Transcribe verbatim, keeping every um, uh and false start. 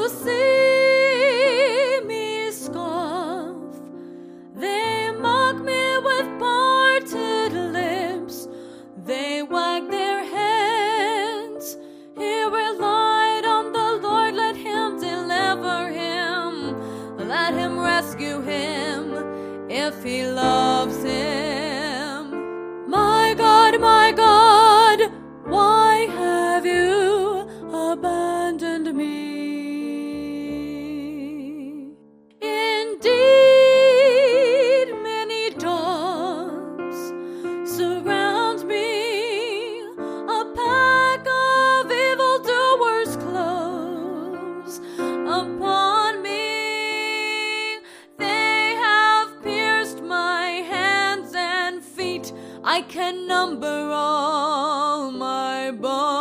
who see me scoff. They mock me with parted lips. They wag their heads. He relied on the Lord. Let him deliver him. Let him rescue him if he loves him. My God, my God, why have you abandoned me? Indeed, many dogs surround me. A pack of evildoers close upon me. They have pierced my hands and feet. I can number all my bones.